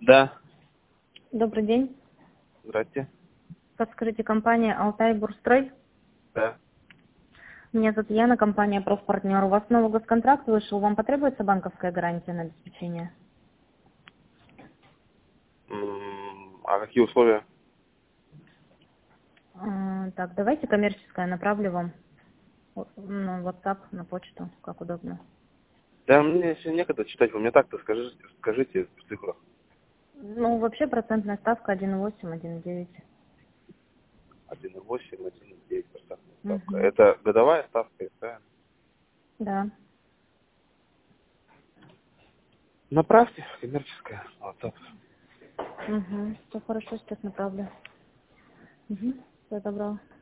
Да. Добрый день. Здрасте. Подскажите, компания «Алтай Бурстрой». Да. Меня зовут Яна, компания «Профпартнер». У вас новый госконтракт вышел. Вам потребуется банковская гарантия на обеспечение? А какие условия? Так, давайте коммерческая направлю вам на WhatsApp, на почту, как удобно. Да, мне еще некогда читать, вы мне так-то скажите в цифрах. Ну, вообще процентная ставка 1,8, 1,9. 1,8, 1,9% ставка. Угу. Это годовая ставка, правильно? Да. Направьте, коммерческая, WhatsApp. Угу. Все хорошо, сейчас направлю. Угу. Всего доброго.